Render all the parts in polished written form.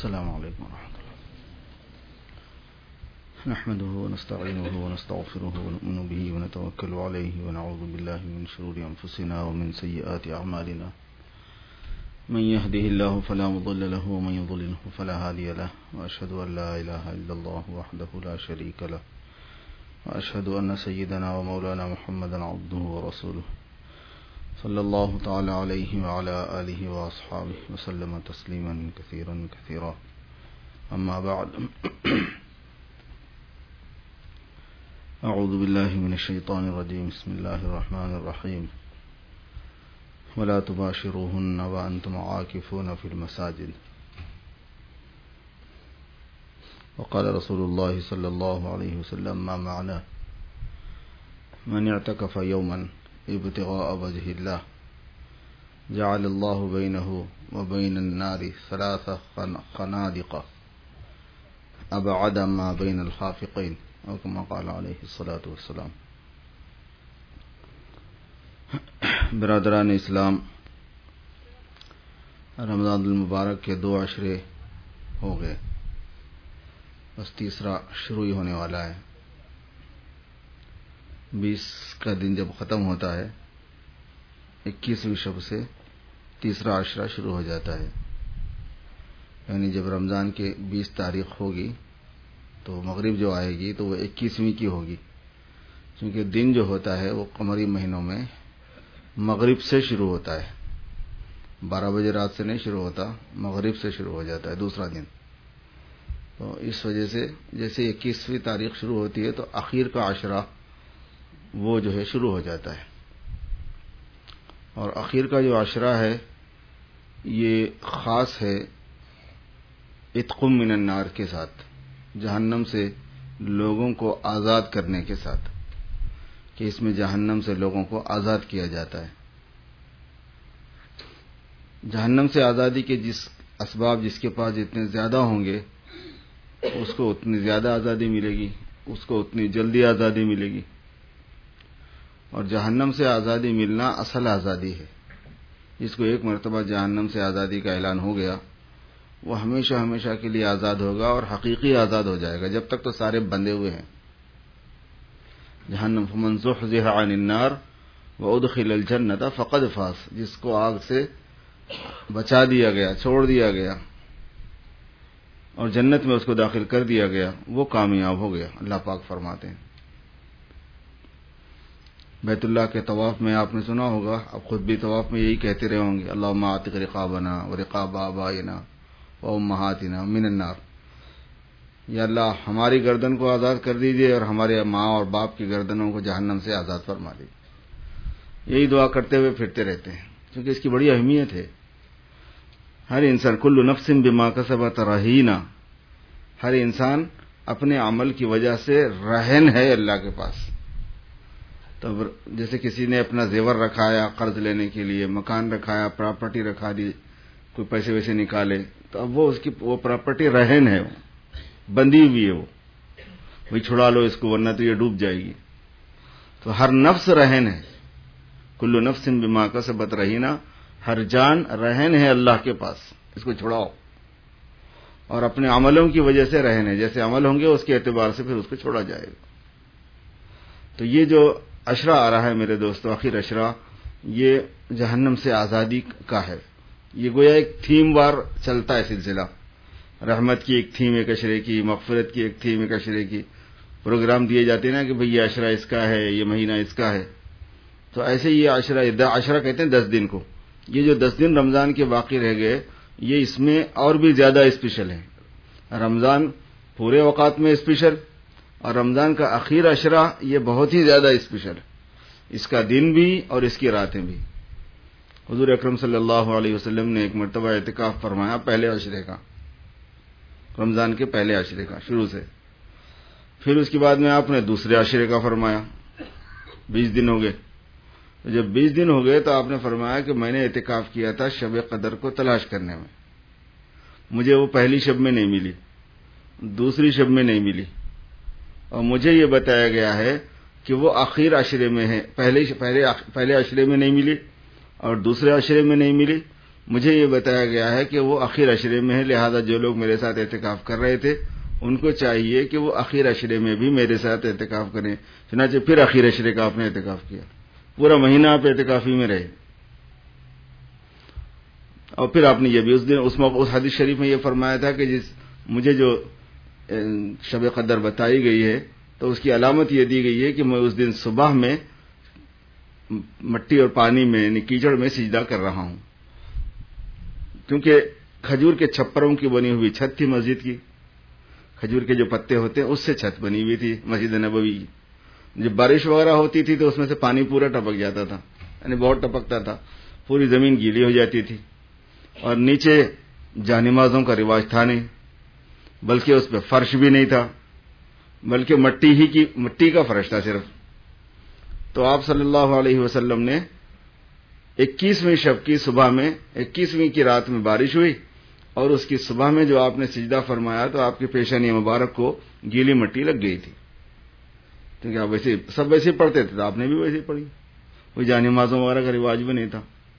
السلام عليكم ورحمة الله. نحمده ونستعينه ونستغفره ونؤمن به ونتوكل عليه ونعوذ بالله من شرور أنفسنا ومن سيئات أعمالنا. من يهده الله فلا مضل له ومن يضلله فلا هادي له، وأشهد أن لا إله إلا الله وحده لا شريك له، وأشهد أن سيدنا ومولانا محمدا عبده ورسوله صلى الله تعالى عليه وعلى آله وأصحابه وسلم تسليما كثيرا كثيرا. أما بعد، أعوذ بالله من الشيطان الرجيم. بسم الله الرحمن الرحيم. ولا تباشروهن وأنتم عاكفون في المساجد. وقال رسول الله صلى الله عليه وسلم: ما معنى من اعتكف يوما ابتغاء وجه الله جعل الله بينه وبين النار 3 خنادق أبعد ما بين الخافقين، أو كما قال عليه الصلاة والسلام. برادران اسلام، رمضان المبارک کے 2 عشرے ہو گئے، بس تیسرا شروع ہی ہونے والا ہے. 20 کا دن جب ختم ہوتا ہے، 21ویں شب سے تیسرا عشرہ شروع ہو جاتا ہے. یعنی جب رمضان کے 20 تاریخ ہوگی تو مغرب جو آئے گی تو وہ 21ویں کی ہوگی، کیونکہ دن جو ہوتا ہے وہ قمری مہینوں میں مغرب سے شروع ہوتا ہے. 12 بجے رات سے نہیں شروع ہوتا، مغرب سے شروع ہو جاتا ہے دوسرا دن. تو اس وجہ سے جیسے 21ویں تاریخ شروع ہوتی ہے تو آخر کا عشرہ وہ جو ہے شروع ہو جاتا ہے. اور آخر کا جو عشرہ ہے یہ خاص ہے عتق من النار کے ساتھ، جہنم سے لوگوں کو آزاد کرنے کے ساتھ، کہ اس میں جہنم سے لوگوں کو آزاد کیا جاتا ہے. جہنم سے آزادی کے جس اسباب جس کے پاس جتنے زیادہ ہوں گے اس کو اتنی زیادہ آزادی ملے گی، اس کو اتنی جلدی آزادی ملے گی. اور جہنم سے آزادی ملنا اصل آزادی ہے. جس کو ایک مرتبہ جہنم سے آزادی کا اعلان ہو گیا وہ ہمیشہ ہمیشہ کے لیے آزاد ہوگا اور حقیقی آزاد ہو جائے گا. جب تک تو سارے بندے ہوئے ہیں. جہنم فمن زحزح عن النار وادخل الجنۃ فقد فاز، جس کو آگ سے بچا دیا گیا، چھوڑ دیا گیا اور جنت میں اس کو داخل کر دیا گیا، وہ کامیاب ہو گیا. اللہ پاک فرماتے ہیں. بیت اللہ کے طواف میں آپ نے سنا ہوگا، اب خود بھی طواف میں یہی کہتے رہے ہوں گے: اللہم اعتق رقابنا ورقاب آبائنا وامہاتنا من النار. یا اللہ ہماری گردن کو آزاد کر دیجئے اور ہمارے ماں اور باپ کی گردنوں کو جہنم سے آزاد فرما دیجئے. یہی دعا کرتے ہوئے پھرتے رہتے ہیں، کیونکہ اس کی بڑی اہمیت ہے. ہر انسان کل نفس بما کسبت رہینہ، ہر انسان اپنے عمل کی وجہ سے رہن ہے اللہ کے پاس. تو جیسے کسی نے اپنا زیور رکھایا قرض لینے کے لیے، مکان رکھایا، پراپرٹی رکھا دی، کوئی پیسے ویسے نکالے، تو اب وہ پراپرٹی رہن ہے، بندی ہوئی ہے. وہ چھڑا لو اس کو ورنہ تو یہ ڈوب جائے گی. تو ہر نفس رہن ہے. کل نفس بما کسبت رہینہ، ہر جان رہن ہے اللہ کے پاس، اس کو چھڑاؤ. اور اپنے عملوں کی وجہ سے رہن ہے، جیسے عمل ہوں گے اس کے اعتبار سے پھر اس کو چھوڑا جائے گا. تو یہ جو عشرہ آ رہا ہے میرے دوستو، آخر عشرہ، یہ جہنم سے آزادی کا ہے. یہ گویا ایک تھیم وار چلتا ہے سلسلہ. رحمت کی ایک تھیم ایک عشرے کی، مغفرت کی ایک تھیم ایک عشرے کی. پروگرام دیے جاتے ہیں نا کہ بھئی یہ عشرہ اس کا ہے، یہ مہینہ اس کا ہے. تو ایسے یہ عشرہ کہتے ہیں 10 دن کو. یہ جو 10 دن رمضان کے باقی رہ گئے یہ اس میں اور بھی زیادہ اسپیشل ہے. رمضان پورے اوقات میں اسپیشل، اور رمضان کا اخیر عشرہ یہ بہت ہی زیادہ اسپیشل ہے. اس کا دن بھی اور اس کی راتیں بھی. حضور اکرم صلی اللہ علیہ وسلم نے ایک مرتبہ اعتکاف فرمایا پہلے عشرے کا، رمضان کے پہلے عشرے کا شروع سے. پھر اس کے بعد میں آپ نے دوسرے عشرے کا فرمایا. 20 دن ہو گئے. جب 20 دن ہو گئے تو آپ نے فرمایا کہ میں نے اعتکاف کیا تھا شب قدر کو تلاش کرنے میں. مجھے وہ پہلی شب میں نہیں ملی، دوسری شب میں نہیں ملی، اور مجھے یہ بتایا گیا ہے کہ وہ آخر عشرے میں ہے. پہلے عشرے میں نہیں ملی اور دوسرے عشرے میں نہیں ملی، مجھے یہ بتایا گیا ہے کہ وہ اخیر عشرے میں ہے، لہذا جو لوگ میرے ساتھ اعتکاف کر رہے تھے ان کو چاہیے کہ وہ اخیر عشرے میں بھی میرے ساتھ اعتکاف کریں. چنانچہ پھر اخیر عشرے کا آپ نے اعتکاف کیا، پورا مہینہ آپ اعتکافی میں رہے. اور پھر آپ نے یہ بھی اس حدیث شریف میں یہ فرمایا تھا کہ مجھے جو شب قدر بتائی گئی ہے تو اس کی علامت یہ دی گئی ہے کہ میں اس دن صبح میں مٹی اور پانی میں یعنی کیچڑ میں سجدہ کر رہا ہوں، کیونکہ کھجور کے چھپروں کی بنی ہوئی چھت تھی مسجد کی، کھجور کے جو پتے ہوتے ہیں اس سے چھت بنی ہوئی تھی مسجد نبوی کی. جب بارش وغیرہ ہوتی تھی تو اس میں سے پانی پورا ٹپک جاتا تھا، یعنی بہت ٹپکتا تھا، پوری زمین گیلی ہو جاتی تھی. اور نیچے جانمازوں کا رواج تھا نہیں، بلکہ اس پہ فرش بھی نہیں تھا، بلکہ مٹی کا فرش تھا صرف. تو آپ صلی اللہ علیہ وسلم نے 21ویں شب کی صبح میں 21ویں کی رات میں بارش ہوئی اور اس کی صبح میں جو آپ نے سجدہ فرمایا تو آپ کی پیشانی مبارک کو گیلی مٹی لگ گئی تھی، کیونکہ آپ سب ویسے پڑھتے تھے تو آپ نے بھی ویسے پڑھی. کوئی جانمازوں وغیرہ کا رواج بھی نہیں تھا،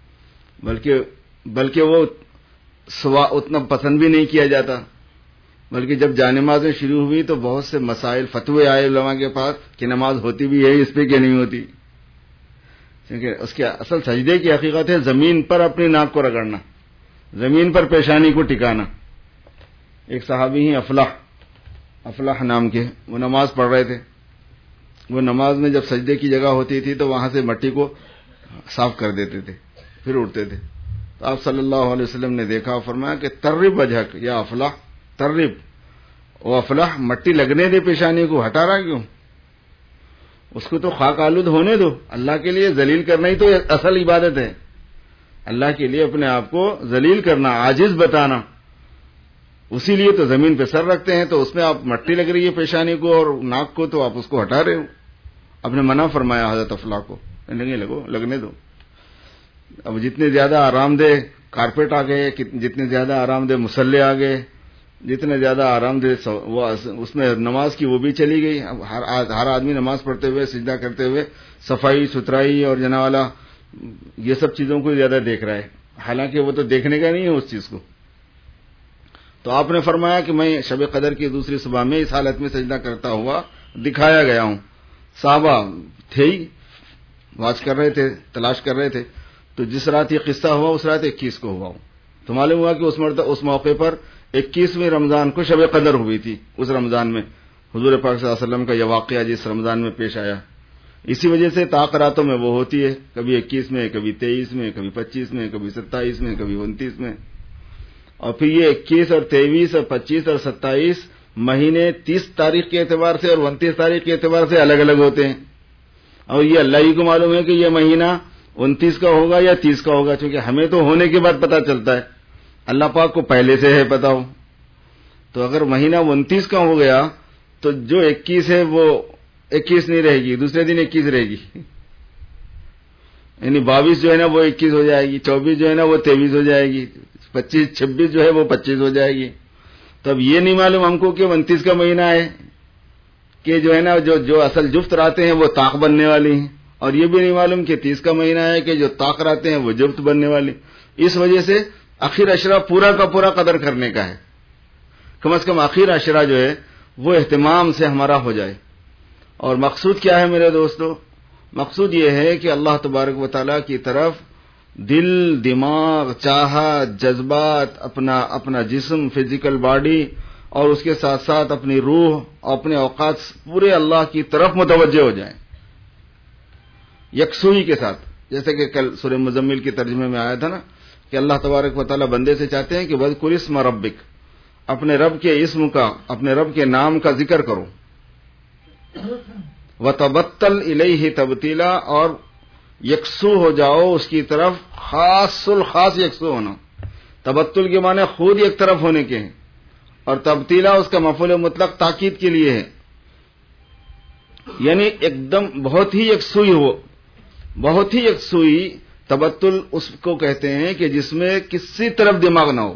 بلکہ وہ اتنا پسند بھی نہیں کیا جاتا. بلکہ جب جانمازیں شروع ہوئی تو بہت سے مسائل فتوے آئے علماء کے پاس کہ نماز ہوتی بھی ہے اس پہ کہ نہیں ہوتی، کیونکہ اس کے اصل سجدے کی حقیقت ہے زمین پر اپنی ناک کو رگڑنا، زمین پر پیشانی کو ٹکانا. ایک صحابی ہیں افلاح نام کے، وہ نماز پڑھ رہے تھے. وہ نماز میں جب سجدے کی جگہ ہوتی تھی تو وہاں سے مٹی کو صاف کر دیتے تھے، پھر اٹھتے تھے. تو آپ صلی اللہ علیہ وسلم نے دیکھا اور فرمایا کہ ترب وجہک یا افلاح، ترب وہ افلاح، مٹی لگنے دے پیشانی کو، ہٹا رہا کیوں؟ اس کو تو خاک آلود ہونے دو. اللہ کے لیے ذلیل کرنا ہی تو اصل عبادت ہے. اللہ کے لیے اپنے آپ کو ذلیل کرنا، عاجز بتانا، اسی لیے تو زمین پہ سر رکھتے ہیں. تو اس میں آپ مٹی لگ رہی ہے پیشانی کو اور ناک کو، تو آپ اس کو ہٹا رہے ہو. آپ نے منع فرمایا حضرت افلاح کو، لگنے دو. اب جتنے زیادہ آرام دہ کارپیٹ آ گئے، جتنے زیادہ آرام دہ مسلح آ گئے، جتنے زیادہ آرام دہ اس میں نماز کی وہ بھی چلی گئی. اب ہر آدمی نماز پڑھتے ہوئے سجدہ کرتے ہوئے صفائی ستھرائی اور جنا والا یہ سب چیزوں کو زیادہ دیکھ رہا ہے، حالانکہ وہ تو دیکھنے کا نہیں ہے اس چیز کو. تو آپ نے فرمایا کہ میں شب قدر کی دوسری صبح میں اس حالت میں سجدہ کرتا ہوا دکھایا گیا ہوں. صحابہ تھے ہی، واچ کر رہے تھے، تلاش کر رہے تھے. تو جس رات یہ قصہ ہوا اس رات 21 کو ہوا ہوں. تو معلوم ہوا کہ اس موقع پر 21ویں رمضان کو شب قدر ہوئی تھی. اس رمضان میں حضور پاک صلی اللہ علیہ وسلم کا یہ واقعہ جس رمضان میں پیش آیا، اسی وجہ سے تاخراتوں میں وہ ہوتی ہے، کبھی 21 میں، کبھی 23 میں، کبھی 25 میں، کبھی 27 میں، کبھی 29 میں. اور پھر یہ 21 اور 23 اور 25 اور 27 مہینے 30 تاریخ کے اعتبار سے اور 29 تاریخ کے اعتبار سے الگ الگ ہوتے ہیں. اور یہ اللہ ہی کو معلوم ہے کہ یہ مہینہ 29 کا ہوگا یا 30 کا ہوگا، چونکہ ہمیں تو ہونے کے بعد پتا چلتا ہے، اللہ پاک کو پہلے سے ہے پتا ہو. تو اگر مہینہ 29 کا ہو گیا تو جو 21 ہے وہ 21 نہیں رہے گی، دوسرے دن 21 رہے گی. یعنی 22 جو ہے نا وہ 21 ہو جائے گی، 24 جو ہے نا وہ 23 ہو جائے گی، 25 26 جو ہے وہ 25 ہو جائے گی. تو اب یہ نہیں معلوم ہم کو کہ 29 کا مہینہ ہے کہ جو ہے نا جو اصل جفت راتیں ہیں وہ طاق بننے والی ہیں، اور یہ بھی نہیں معلوم کہ 30 کا مہینہ ہے کہ جو طاق راتیں ہیں وہ جفت بننے والی. اس وجہ سے آخر عشرہ پورا کا پورا قدر کرنے کا ہے. کم از کم آخر عشرہ جو ہے وہ اہتمام سے ہمارا ہو جائے. اور مقصود کیا ہے میرے دوستو؟ مقصود یہ ہے کہ اللہ تبارک و تعالیٰ کی طرف دل، دماغ، چاہت، جذبات، اپنا جسم، فزیکل باڈی، اور اس کے ساتھ ساتھ اپنی روح، اپنے اوقات پورے اللہ کی طرف متوجہ ہو جائیں یکسوئی کے ساتھ. جیسے کہ کل سورہ مزمل کے ترجمے میں آیا تھا نا کہ اللہ تبارک و تعالیٰ بندے سے چاہتے ہیں کہ وَذْكُرِ اسْمَ رَبِّكَ، اپنے رب کے اسم کا، اپنے رب کے نام کا ذکر کرو. وَتَبَتَّلْ إِلَيْهِ تَبْتِيلًا، اور یکسو ہو جاؤ اس کی طرف، خاص الخاص یکسو ہونا. تبتل کے معنی خود ایک طرف ہونے کے ہیں، اور تبتیلا اس کا مفعول مطلق تاکید کے لیے ہے، یعنی ایک دم بہت ہی یکسوئی ہو. بہت ہی یکسوئی تبتل اس کو کہتے ہیں کہ جس میں کسی طرف دماغ نہ ہو،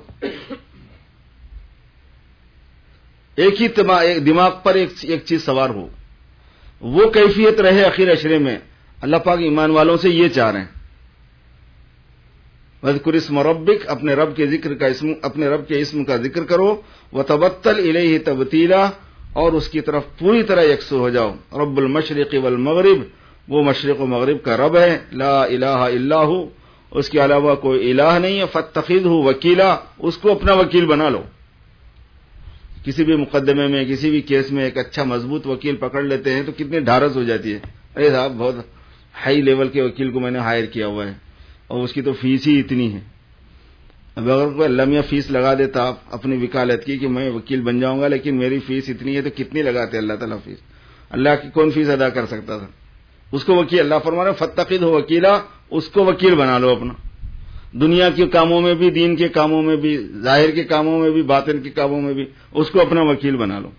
ایک ہی دماغ پر ایک چیز سوار ہو. وہ کیفیت رہے آخر عشرے میں. اللہ پاک ایمان والوں سے یہ چاہ رہے ہیں. وذکر اسم ربک، اپنے رب کے اسم کا ذکر کرو، وتبتل الیہ تبتیلا، اور اس کی طرف پوری طرح یکسو ہو جاؤ۔ رب المشرق والمغرب، وہ مشرق و مغرب کا رب ہے، لا الہ الا ہو، اس کے علاوہ کوئی الہ نہیں ہے، فاتخذہ وکیلا، اس کو اپنا وکیل بنا لو۔ کسی بھی مقدمے میں، کسی بھی کیس میں ایک اچھا مضبوط وکیل پکڑ لیتے ہیں تو کتنی ڈھارس ہو جاتی ہے، ارے صاحب بہت ہائی لیول کے وکیل کو میں نے ہائر کیا ہوا ہے اور اس کی تو فیس ہی اتنی ہے۔ اب اگر کوئی لمحہ فیس لگا دیتا آپ اپنی وکالت کی کہ میں وکیل بن جاؤں گا لیکن میری فیس اتنی ہے، تو کتنی لگاتے اللہ تعالیٰ فیس؟ اللہ کی کون فیس ادا کر سکتا تھا؟ اس کو وکیل، اللہ فرما رہے فاتخذہ وکیلا، اس کو وکیل بنا لو اپنا، دنیا کے کاموں میں بھی، دین کے کاموں میں بھی، ظاہر کے کاموں میں بھی، باطن کے کاموں میں بھی، اس کو اپنا وکیل بنا لو۔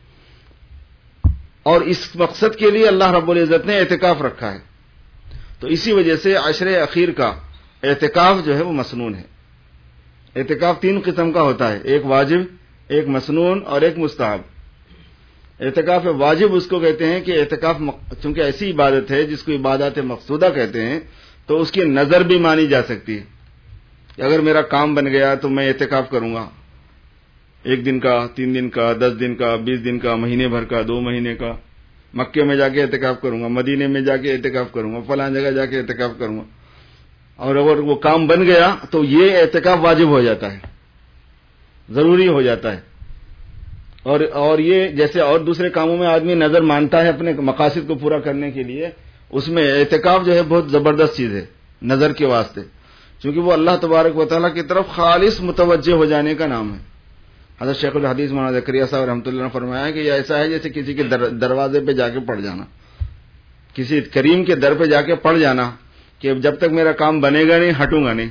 اور اس مقصد کے لیے اللہ رب العزت نے اعتکاف رکھا ہے، تو اسی وجہ سے عشر اخیر کا اعتکاف جو ہے وہ مسنون ہے۔ اعتکاف 3 قسم کا ہوتا ہے، ایک واجب، ایک مسنون اور ایک مستحب۔ اعتکاف واجب اس کو کہتے ہیں کہ اعتکاف چونکہ ایسی عبادت ہے جس کو عبادات مقصودہ کہتے ہیں، تو اس کی نظر بھی مانی جا سکتی ہے کہ اگر میرا کام بن گیا تو میں اعتکاف کروں گا، 1 دن کا، 3 دن کا، 10 دن کا، 20 دن کا، مہینے بھر کا، 2 مہینے کا، مکے میں جا کے اعتکاف کروں گا، مدینے میں جا کے اعتکاف کروں گا، فلاں جگہ جا کے اعتکاف کروں گا، اور اگر وہ کام بن گیا تو یہ اعتکاف واجب ہو جاتا ہے، ضروری ہو جاتا ہے۔ اور یہ جیسے اور دوسرے کاموں میں آدمی نظر مانتا ہے اپنے مقاصد کو پورا کرنے کے لیے، اس میں اعتکاف جو ہے بہت زبردست چیز ہے نظر کے واسطے، چونکہ وہ اللہ تبارک و تعالیٰ کی طرف خالص متوجہ ہو جانے کا نام ہے۔ حضرت شیخ الحدیث مولانا زکریا صاحب رحمۃ اللہ نے فرمایا کہ یہ ایسا ہے جیسے کسی کے دروازے پہ جا کے پڑ جانا، کسی کریم کے در پہ جا کے پڑ جانا کہ جب تک میرا کام بنے گا نہیں ہٹوں گا نہیں۔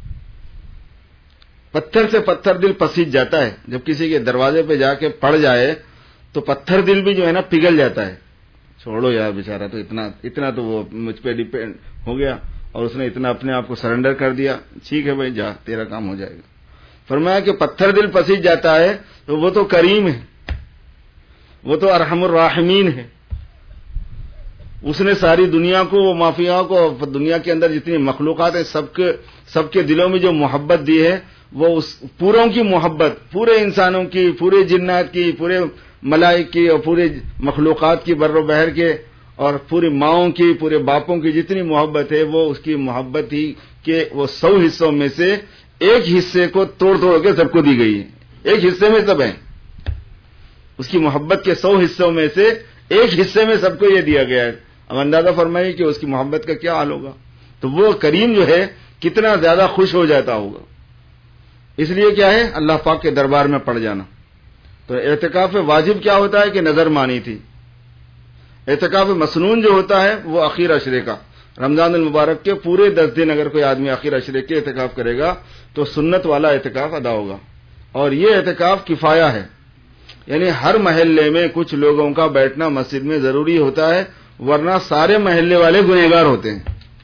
پتھر سے پتھر دل پسیج جاتا ہے، جب کسی کے دروازے پہ جا کے پڑ جائے تو پتھر دل بھی جو ہے نا پگھل جاتا ہے، چھوڑو یار بیچارہ تو اتنا تو وہ مجھ پہ ڈیپینڈ ہو گیا اور اس نے اتنا اپنے آپ کو سرنڈر کر دیا، ٹھیک ہے بھائی جا تیرا کام ہو جائے گا۔ فرمایا کہ پتھر دل پسیج جاتا ہے تو وہ تو کریم ہے، وہ تو ارحم الراحمین ہے، اس نے ساری دنیا کو، وہ مافیا کو، دنیا کے اندر جتنی مخلوقات ہیں سب کے دلوں میں جو محبت دی ہے، وہ اس پوروں کی محبت، پورے انسانوں کی، پورے جنات کی، پورے ملائک کی اور پورے مخلوقات کی، بر و بحر کے، اور پوری ماؤں کی، پورے باپوں کی جتنی محبت ہے، وہ اس کی محبت ہی کہ وہ 100 حصوں میں سے ایک حصے کو توڑ کے سب کو دی گئی ہے، ایک حصے میں سب ہیں، اس کی محبت کے 100 حصوں میں سے ایک حصے میں سب کو یہ دیا گیا ہے۔ اب اندازہ فرمائیے کہ اس کی محبت کا کیا حال ہوگا، تو وہ کریم جو ہے کتنا زیادہ خوش ہو جاتا ہوگا۔ اس لیے کیا ہے، اللہ پاک کے دربار میں پڑ جانا۔ تو اعتکاف واجب کیا ہوتا ہے کہ نظر مانی تھی، اعتکاف مسنون جو ہوتا ہے وہ اخیر عشرے کا، رمضان المبارک کے پورے 10 دن اگر کوئی آدمی اخیر عشرے کے اعتکاف کرے گا تو سنت والا اعتکاف ادا ہوگا۔ اور یہ اعتکاف کفایہ ہے، یعنی ہر محلے میں کچھ لوگوں کا بیٹھنا مسجد میں ضروری ہوتا ہے، ورنہ سارے محلے والے گنہگار ہوتے ہیں،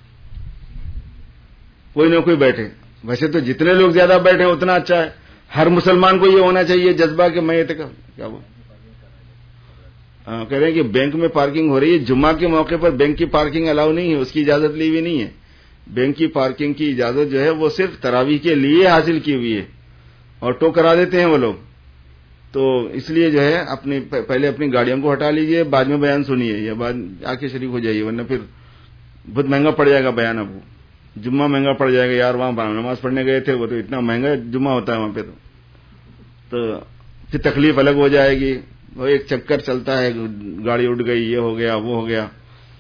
کوئی نہ کوئی بیٹھے۔ ویسے تو جتنے لوگ زیادہ بیٹھے اتنا اچھا ہے، ہر مسلمان کو یہ ہونا چاہیے جذبہ کہ میں اعتکاف کیا وہ کہہ رہے ہیں کہ بینک میں پارکنگ ہو رہی ہے، جمعہ کے موقع پر بینک کی پارکنگ الاؤ نہیں ہے، اس کی اجازت لی ہوئی نہیں ہے۔ بینک کی پارکنگ کی اجازت جو ہے وہ صرف تراویح کے لیے حاصل کی ہوئی ہے، اور ٹو کرا دیتے ہیں وہ لوگ۔ تو اس لیے جو ہے پہلے اپنی گاڑیوں کو ہٹا لیجئے، بعد میں بیان سنیے یا بعد آ کے شریک ہو جائیے، ورنہ پھر بہت مہنگا پڑ جائے گا بیان۔ اب جمعہ مہنگا پڑ جائے گا یار، وہاں نماز پڑھنے گئے تھے، وہ تو اتنا مہنگا جمعہ ہوتا ہے وہاں پہ، تو پھر تکلیف الگ ہو جائے گی، وہ ایک چکر چلتا ہے، گاڑی اٹھ گئی، یہ ہو گیا وہ ہو گیا۔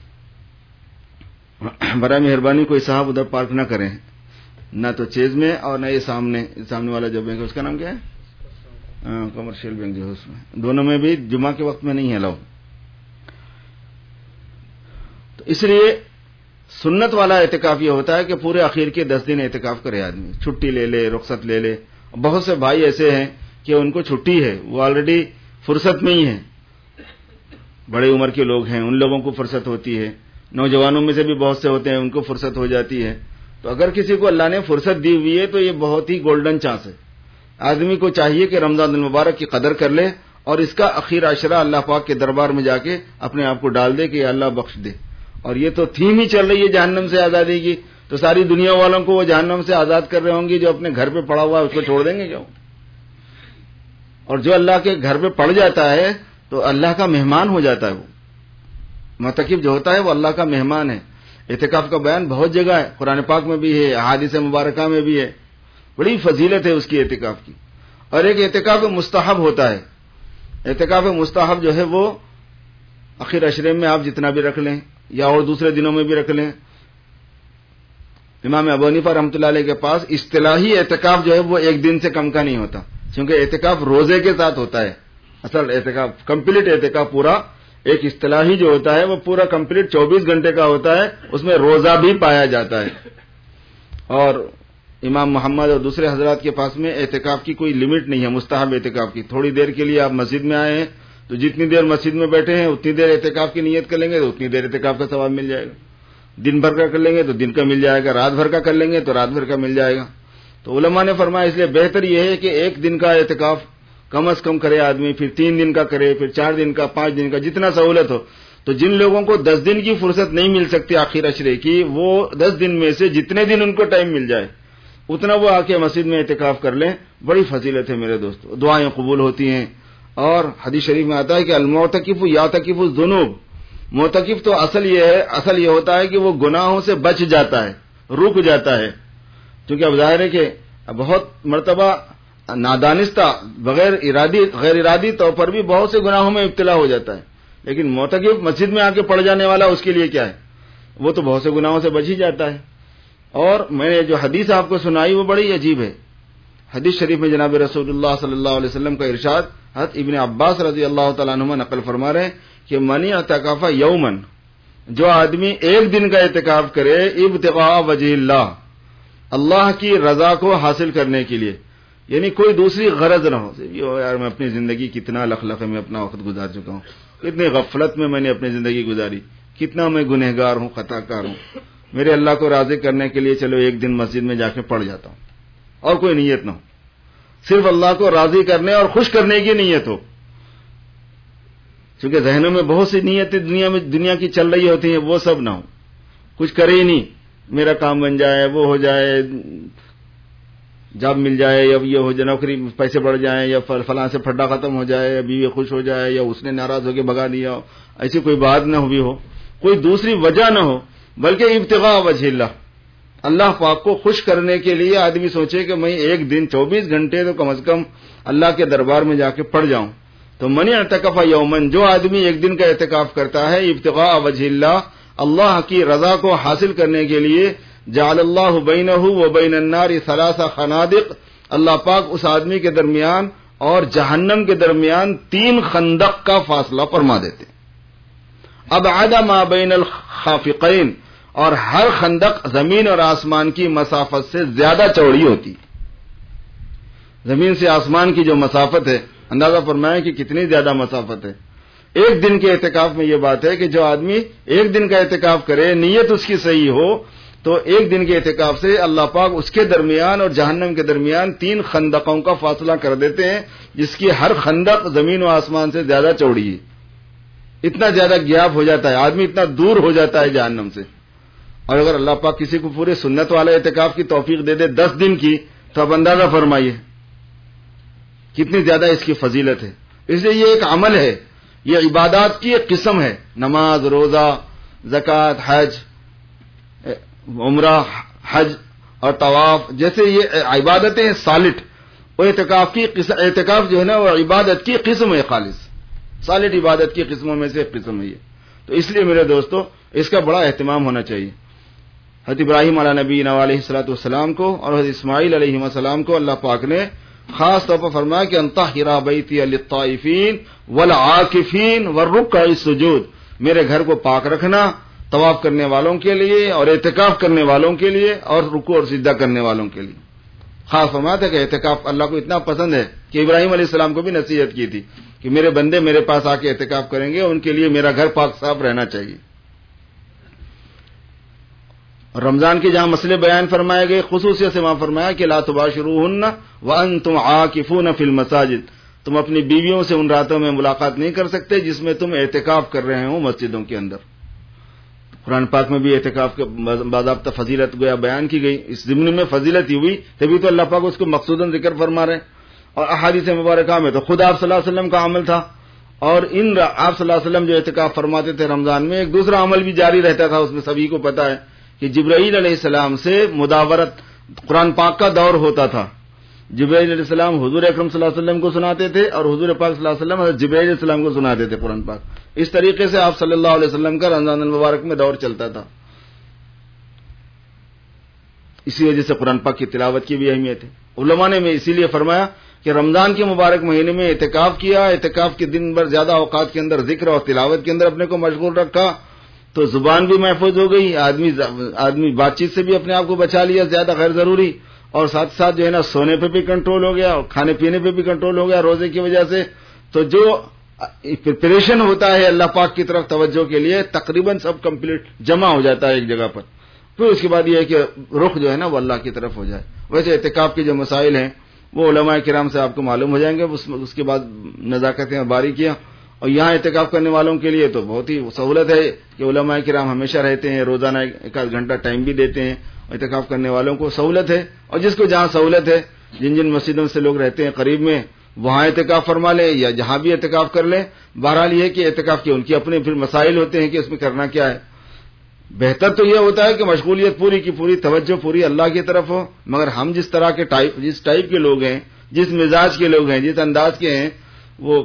برائے مہربانی کوئی صاحب ادھر پارک نہ کریں، نہ تو چیز میں اور نہ یہ سامنے والا جو بینک ہے اس کا نام کیا ہے، کمرشل بینک جو ہے اس میں، دونوں میں بھی جمعہ کے وقت میں نہیں ہے لاؤ۔ تو اس لیے سنت والا اعتکاف یہ ہوتا ہے کہ پورے اخیر کے 10 دن اعتکاف کرے آدمی، چھٹی لے لے، رخصت لے لے۔ بہت سے بھائی ایسے ہیں کہ ان کو چھٹی ہے، وہ آلریڈی فرصت میں ہی ہیں، بڑے عمر کے لوگ ہیں، ان لوگوں کو فرصت ہوتی ہے، نوجوانوں میں سے بھی بہت سے ہوتے ہیں ان کو فرصت ہو جاتی ہے۔ تو اگر کسی کو اللہ نے فرصت دی ہوئی ہے تو یہ بہت ہی گولڈن چانس ہے، آدمی کو چاہیے کہ رمضان المبارک کی قدر کر لے اور اس کا اخیر عشرہ اللہ پاک کے دربار میں جا کے اپنے آپ کو ڈال دے کہ اللہ بخش دے۔ اور یہ تو تھیم ہی چل رہی ہے جہنم سے آزادی کی، تو ساری دنیا والوں کو وہ جہنم سے آزاد کر رہے ہوں گے، جو اپنے گھر پہ پڑا ہوا ہے اس کو چھوڑ دیں گے کیا؟ اور جو اللہ کے گھر پہ پڑ جاتا ہے تو اللہ کا مہمان ہو جاتا ہے، وہ معتکف جو ہوتا ہے وہ اللہ کا مہمان ہے۔ اعتکاف کا بیان بہت جگہ ہے، قرآن پاک میں بھی ہے، احادیث مبارکہ میں بھی ہے، بڑی فضیلت ہے اس کی اعتکاف کی۔ اور ایک اعتکاف مستحب ہوتا ہے، اعتکاف مستحب جو ہے وہ آخر عشرے میں آپ جتنا بھی رکھ لیں یا اور دوسرے دنوں میں بھی رکھ لیں۔ امام ابو حنیفہ رحمۃ اللہ علیہ کے پاس اصطلاحی اعتکاف جو ہے وہ ایک دن سے کم کا نہیں ہوتا، کیونکہ اعتکاف روزے کے ساتھ ہوتا ہے۔ اصل اعتکاف کمپلیٹ اعتکاف پورا ایک اصطلاحی جو ہوتا ہے وہ پورا کمپلیٹ 24 گھنٹے کا ہوتا ہے، اس میں روزہ بھی پایا جاتا ہے۔ اور امام محمد اور دوسرے حضرات کے پاس میں اعتکاف کی کوئی لمٹ نہیں ہے، مستحب اعتکاف کی۔ تھوڑی دیر کے لیے آپ مسجد میں آئے ہیں تو جتنی دیر مسجد میں بیٹھے ہیں اتنی دیر اعتکاف کی نیت کر لیں گے تو اتنی دیر اعتکاف کا ثواب مل جائے گا۔ دن بھر کا کر لیں گے تو دن کا مل جائے گا، رات بھر کا کر لیں گے تو رات بھر کا مل جائے گا۔ تو علماء نے فرمایا اس لیے بہتر یہ ہے کہ ایک دن کا اعتکاف کم از کم کرے آدمی، پھر 3 دن کا کرے، پھر 4 دن کا، 5 دن کا، جتنا سہولت ہو۔ تو جن لوگوں کو 10 دن کی فرصت نہیں مل سکتی آخر عشرے کی، وہ 10 دن میں سے جتنے دن ان کو ٹائم مل جائے اتنا وہ آ کے مسجد میں اعتکاف کر لیں، بڑی فضیلت ہے میرے دوستو، دعائیں قبول ہوتی ہیں۔ اور حدیث شریف میں آتا ہے کہ المعتکف یعتکف الذنوب، معتکف تو اصل یہ ہوتا ہے کہ وہ گناہوں سے بچ جاتا ہے، رک جاتا ہے، کیونکہ اب ظاہر ہے کہ بہت مرتبہ نادانستہ غیر ارادی طور پر بھی بہت سے گناہوں میں ابتلا ہو جاتا ہے، لیکن معتکف مسجد میں آ کے پڑ جانے والا اس کے لیے کیا ہے، وہ تو بہت سے گناہوں سے بچ ہی جاتا ہے۔ اور میں نے جو حدیث آپ کو سنائی وہ بڑی عجیب ہے۔ حدیث شریف میں جناب رسول اللہ صلی اللہ علیہ وسلم کا ارشاد حضرت ابن عباس رضی اللہ تعالیٰ عنہما نقل فرما رہے ہیں کہ من اعتکف یومن، جو آدمی ایک دن کا اعتکاف کرے ابتغاء وجہ اللہ، اللہ کی رضا کو حاصل کرنے کے لیے، یعنی کوئی دوسری غرض نہ ہو، یار میں اپنی زندگی کتنا لخلخے میں اپنا وقت گزار چکا ہوں، کتنی غفلت میں نے اپنی زندگی گزاری، کتنا میں گنہگار ہوں، خطا کار ہوں، میرے اللہ کو راضی کرنے کے لیے چلو ایک دن مسجد میں جا کے پڑھ جاتا ہوں، اور کوئی نیت نہ ہو، صرف اللہ کو راضی کرنے اور خوش کرنے کی نیت ہو، کیونکہ ذہنوں میں بہت سی نیتیں دنیا کی چل رہی ہوتی ہیں، وہ سب نہ ہو، کچھ کرے ہی نہیں، میرا کام بن جائے، وہ ہو جائے، جاب مل جائے، یا یہ ہو جائے، نوکری پیسے بڑھ جائیں، یا فلاں سے پھڈا ختم ہو جائے، یا بیوی خوش ہو جائے، یا اس نے ناراض ہو کے بھگا دیا ہو، ایسی کوئی بات نہ ہوئی ہو، کوئی دوسری وجہ نہ ہو، بلکہ ابتغاء وجہ اللہ پاک کو خوش کرنے کے لیے آدمی سوچے کہ میں ایک دن 24 گھنٹے تو کم از کم اللہ کے دربار میں جا کے پڑھ جاؤں۔ تو من اعتکف یومن، جو آدمی ایک دن کا اعتکاف کرتا ہے ابتغاء وجہ اللہ کی رضا کو حاصل کرنے کے لیے، جعل اللہ بینہ و بین النار 3 خنادق، اللہ پاک اس آدمی کے درمیان اور جہنم کے درمیان 3 خندق کا فاصلہ فرما دیتے۔ ابعد ما بین الخافقین، اور ہر خندق زمین اور آسمان کی مسافت سے زیادہ چوڑی ہوتی۔ زمین سے آسمان کی جو مسافت ہے، اندازہ فرمائیں کہ کتنی زیادہ مسافت ہے۔ ایک دن کے اعتکاف میں یہ بات ہے کہ جو آدمی ایک دن کا اعتکاف کرے، نیت اس کی صحیح ہو، تو ایک دن کے اعتکاف سے اللہ پاک اس کے درمیان اور جہنم کے درمیان 3 خندقوں کا فاصلہ کر دیتے ہیں، جس کی ہر خندق زمین و آسمان سے زیادہ چوڑی ہے۔ اتنا زیادہ گیپ ہو جاتا ہے، آدمی اتنا دور ہو جاتا ہے جہنم سے۔ اور اگر اللہ پاک کسی کو پورے سنت والے اعتکاف کی توفیق دے دے 10 دن کی، تو اب اندازہ فرمائیے کتنی زیادہ اس کی فضیلت ہے۔ اس لیے یہ ایک عمل ہے، یہ عبادات کی ایک قسم ہے، نماز، روزہ، زکوٰۃ، حج، عمرہ، حج اور طواف، جیسے یہ عبادتیں سالٹ، وہ اعتکاف جو ہے نا وہ عبادت کی قسم ہے، خالص سالٹ عبادت کی قسموں میں سے ایک قسم ہے یہ۔ تو اس لیے میرے دوستو اس کا بڑا اہتمام ہونا چاہیے۔ حضرت ابراہیم علیہ نبی علیہ الصلوۃ والسلام کو اور حضرت اسماعیل علیہ السلام کو اللہ پاک نے خاص طور پر فرمایا کہ انطہر بیتی للطائفین والعاکفین والرکع السجود، میرے گھر کو پاک رکھنا طواف کرنے والوں کے لیے اور اعتکاف کرنے والوں کے لیے اور رکوع اور سجدہ کرنے والوں کے لیے۔ خاص فرمایا تھا کہ اعتکاف اللہ کو اتنا پسند ہے کہ ابراہیم علیہ السلام کو بھی نصیحت کی تھی کہ میرے بندے میرے پاس آ کے اعتکاف کریں گے، ان کے لیے میرا گھر پاک صاف رہنا چاہیے۔ اور رمضان کے جہاں مسئلے بیان فرمائے گئے، خصوصیت سے وہاں فرمایا کہ لا تباشروہن وانتم عاکفون فی المساجد، تم اپنی بیویوں سے ان راتوں میں ملاقات نہیں کر سکتے جس میں تم اعتکاف کر رہے ہو مسجدوں کے اندر۔ قرآن پاک میں بھی اعتکاف کے باضابطہ فضیلت گویا بیان کی گئی، اس ضمن میں فضیلت ہی ہوئی، تبھی تو اللہ پاک اس کو مقصوداً ذکر فرما رہے ہیں. اور احادیث مبارکہ میں تو خود آپ صلی اللہ علیہ وسلم کا عمل تھا، اور آپ صلی اللہ علیہ وسلم جو اعتکاف فرماتے تھے رمضان میں، ایک دوسرا عمل بھی جاری رہتا تھا. اس میں سبھی کو پتا ہے کہ جبرائیل علیہ السلام سے مداورت قرآن پاک کا دور ہوتا تھا. جبرائیل علیہ السلام حضور اکرم صلی اللہ علیہ وسلم کو سناتے تھے، اور حضور پاک صلی اللہ علیہ وسلم حضرت جبرائیل علیہ السلام کو سناتے تھے قرآن پاک. اس طریقے سے آپ صلی اللہ علیہ وسلم کا رمضان المبارک میں دور چلتا تھا. اسی وجہ سے قرآن پاک کی تلاوت کی بھی اہمیت ہے. علماء نے اسی لیے فرمایا کہ رمضان کے مبارک مہینے میں اعتکاف کیا، اعتکاف کے دن بھر زیادہ اوقات کے اندر ذکر اور تلاوت کے اندر اپنے کو مشغول رکھا تو زبان بھی محفوظ ہو گئی، آدمی بات چیت سے بھی اپنے آپ کو بچا لیا زیادہ غیر ضروری، اور ساتھ ساتھ جو ہے نا سونے پہ بھی کنٹرول ہو گیا اور کھانے پینے پہ بھی کنٹرول ہو گیا روزے کی وجہ سے. تو جو پریپریشن ہوتا ہے اللہ پاک کی طرف توجہ کے لیے تقریباً سب کمپلیٹ جمع ہو جاتا ہے ایک جگہ پر. پھر اس کے بعد یہ ہے کہ رخ جو ہے نا وہ اللہ کی طرف ہو جائے. ویسے اعتکاف کے جو مسائل ہیں وہ علماء کرام سے آپ کو معلوم ہو جائیں گے، اس کے بعد نزاکتیں اور باریکیاں. اور یہاں اعتکاف کرنے والوں کے لیے تو بہت ہی سہولت ہے کہ علماء کرام ہمیشہ رہتے ہیں، روزانہ ایک آدھ گھنٹہ ٹائم بھی دیتے ہیں. اعتکاف کرنے والوں کو سہولت ہے، اور جس کو جہاں سہولت ہے، جن مسجدوں سے لوگ رہتے ہیں قریب میں، وہاں اعتکاف فرما لے یا جہاں بھی اعتکاف کر لے. بہرحال یہ کہ اعتکاف کے ان کے اپنے پھر مسائل ہوتے ہیں کہ اس میں کرنا کیا ہے. بہتر تو یہ ہوتا ہے کہ مشغولیت پوری کی پوری، توجہ پوری اللہ کی طرف ہو. مگر ہم جس طرح کے جس ٹائپ کے لوگ ہیں، جس مزاج کے لوگ ہیں، جس انداز کے ہیں، وہ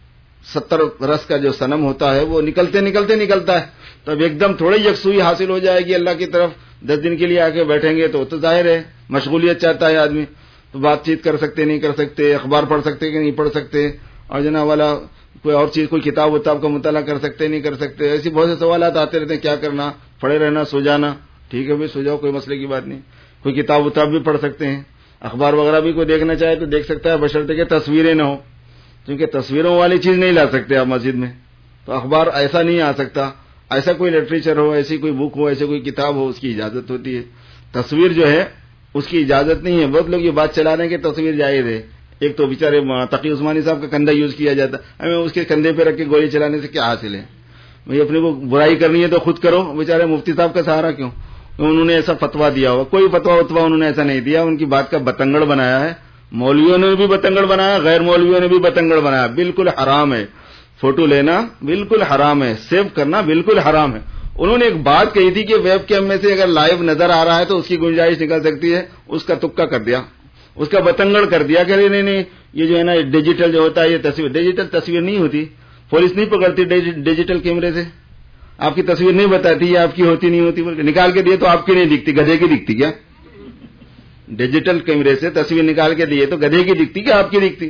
70 رس کا جو صنم ہوتا ہے وہ نکلتے نکلتا ہے. تو اب ایک دم تھوڑی یکسوئی حاصل ہو جائے گی اللہ کی طرف. 10 دن کے لیے آ کے بیٹھیں گے تو ظاہر ہے مشغولیت چاہتا ہے آدمی. تو بات چیت کر سکتے نہیں کر سکتے، اخبار پڑھ سکتے کہ نہیں پڑھ سکتے، اور جناب والا کوئی اور چیز، کوئی کتاب کا مطالعہ کر سکتے نہیں کر سکتے. ایسی بہت سے سوالات آتے رہتے ہیں، کیا کرنا، پڑھے رہنا، سو جانا. ٹھیک ہے بھائی، سو جاؤ، کوئی مسئلے کی بات نہیں. کوئی کتاب بھی پڑھ سکتے ہیں، اخبار وغیرہ بھی کوئی دیکھنا چاہے تو دیکھ سکتا ہے، بشرطے کہ تصویریں نہ ہو، کیونکہ تصویروں والی چیز نہیں لا سکتے آپ مسجد میں. تو اخبار ایسا نہیں آ سکتا. ایسا کوئی لٹریچر ہو، ایسی کوئی بک ہو، ایسی کوئی کتاب ہو، اس کی اجازت ہوتی ہے. تصویر جو ہے اس کی اجازت نہیں ہے. بہت لوگ یہ بات چلا رہے ہیں کہ تصویر جائز ہے. ایک تو بیچارے تقی عثمانی صاحب کا کندھا یوز کیا جاتا ہے، ہمیں اس کے کندھے پہ رکھ کے گولی چلانے سے کیا حاصل ہے؟ بھائی اپنے کو برائی کرنی ہے تو خود کرو. بیچارے مفتی صاحب کا سہارا کیوں؟ انہوں نے ایسا فتوا دیا ہوا. کوئی فتوا انہوں نے ایسا نہیں دیا. ان کی بات کا بتنگڑ بنایا ہے. مولویوں نے بھی بتنگڑ بنایا، غیر مولویوں نے بھی بتنگڑ بنایا. بالکل حرام ہے. فوٹو لینا بالکل حرام ہے، سیو کرنا بالکل حرام ہے. انہوں نے ایک بات کہی تھی کہ ویب کیم میں سے اگر لائیو نظر آ رہا ہے تو اس کی گنجائش نکل سکتی ہے. اس کا تکا کر دیا، اس کا بتنگڑ کر دیا کہ نہیں یہ جو ہے نا ڈیجیٹل جو ہوتا ہے یہ تصویر، ڈیجیٹل تصویر نہیں ہوتی. پولیس نہیں پکڑتی ڈیجیٹل کیمرے سے. آپ کی تصویر نہیں بتاتی یہ آپ کی ہوتی نہیں ہوتی، بلکہ نکال کے دیے تو آپ کی نہیں دکھتی، گدھے کی دکھتی. کیا ڈیجیٹل کیمرے سے تصویر نکال کے دیے تو گدھے کی دکھتی کہ آپ کی دکھتی؟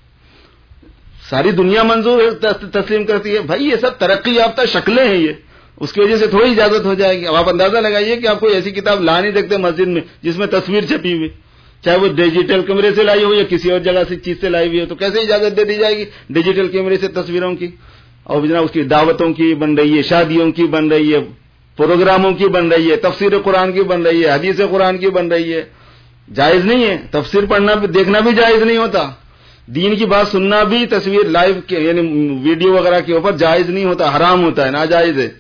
ساری دنیا منظور تسلیم کرتی ہے. بھائی یہ سب ترقی یافتہ شکلیں ہیں، یہ اس کی وجہ سے تھوڑی اجازت ہو جائے گی. اب آپ اندازہ لگائیے کہ آپ کوئی ایسی کتاب لا نہیں سکتے مسجد میں جس میں تصویر چھپی ہوئی، چاہے وہ ڈیجیٹل کیمرے سے لائی ہو یا کسی اور جگہ سے چیز سے لائی ہوئی ہو. تو کیسے اجازت دے دی جائے گی ڈیجیٹل کیمرے سے تصویروں کی؟ اور جناب اس کی دعوتوں کی بن رہی ہے، شادیوں کی بن رہی ہے، پروگراموں کی بن رہی ہے، تفسیر قرآن کی بن رہی ہے، حدیث قرآن کی بن رہی ہے. جائز نہیں ہے. تفسیر پڑھنا دیکھنا بھی جائز نہیں ہوتا. دین کی بات سننا بھی تصویر لائیو یعنی ویڈیو وغیرہ کے اوپر جائز نہیں ہوتا، حرام ہوتا ہے، ناجائز ہے.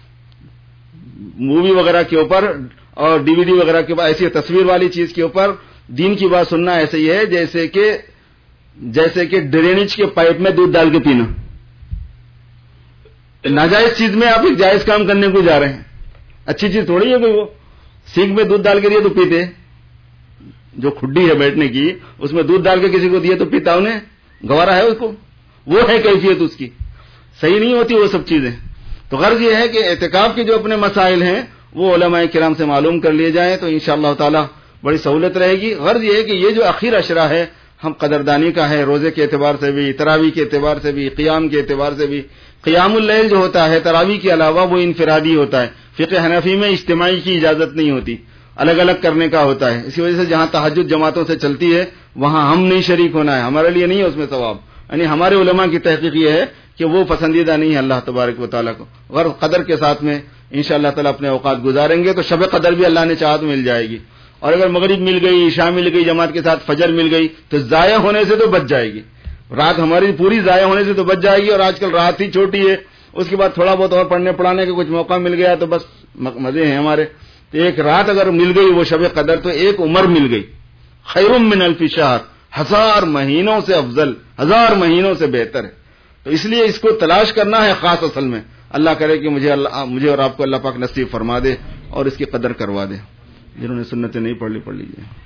مووی وغیرہ کے اوپر اور ڈی وی ڈی وغیرہ کے اوپر ایسی تصویر والی چیز کے اوپر دین کی بات سننا ایسے ہی ہے جیسے کہ ڈرینیج کے پائپ میں دودھ ڈال کے پینا. ناجائز چیز میں آپ ایک جائز کام کرنے کو جا رہے ہیں. اچھی چیز تھوڑی ہے کوئی. وہ سینک میں دودھ ڈال کے دیے تو پیتے، جو کھڈی ہے بیٹھنے کی اس میں دودھ ڈال کے کسی کو دیے تو پیتا، انہیں گوارا ہے اس کو. وہ ہے کیفیت اس کی، صحیح نہیں ہوتی وہ سب چیزیں. تو غرض یہ ہے کہ اعتکاف کے جو اپنے مسائل ہیں وہ علماء کرام سے معلوم کر لیے جائیں تو انشاءاللہ تعالی بڑی سہولت رہے گی. غرض یہ ہے کہ یہ جو اخیر عشرہ ہے ہم قدردانی کا ہے، روزے کے اعتبار سے بھی، تراویح کے اعتبار سے بھی، قیام کے اعتبار سے بھی. قیام اللیل جو ہوتا ہے تراویح کے علاوہ وہ انفرادی ہوتا ہے. فقہ حنفی میں اجتماعی کی اجازت نہیں ہوتی، الگ الگ کرنے کا ہوتا ہے. اسی وجہ سے جہاں تہجد جماعتوں سے چلتی ہے وہاں ہم نہیں شریک ہونا ہے، ہمارے لیے نہیں ہے اس میں ثواب. یعنی ہمارے علماء کی تحقیق یہ ہے کہ وہ پسندیدہ نہیں ہے اللہ تبارک و تعالیٰ کو. غرض قدر کے ساتھ میں انشاءاللہ تعالیٰ اپنے اوقات گزاریں گے تو شب قدر بھی اللہ نے چاہا تو مل جائے گی. اور اگر مغرب مل گئی، عشاء مل گئی جماعت کے ساتھ، فجر مل گئی تو ضائع ہونے سے تو بچ جائے گی. رات ہماری پوری ضائع ہونے سے تو بچ جائے گی. اور آج کل رات ہی چھوٹی ہے اس کے بعد تھوڑا بہت اور پڑھنے پڑھانے کا کچھ موقع مل گیا تو بس مزے ہیں ہمارے. تو ایک رات اگر مل گئی وہ شب قدر تو ایک عمر مل گئی. خیر من الف شہر، 1000 مہینوں سے افضل، 1000 مہینوں سے بہتر ہے. تو اس لیے اس کو تلاش کرنا ہے خاص. اصل میں اللہ کرے کہ مجھے اور آپ کو اللہ پاک نصیب فرما دے اور اس کی قدر کروا دے. جنہوں نے سنتیں نہیں پڑھ لی پڑھ لیجیے.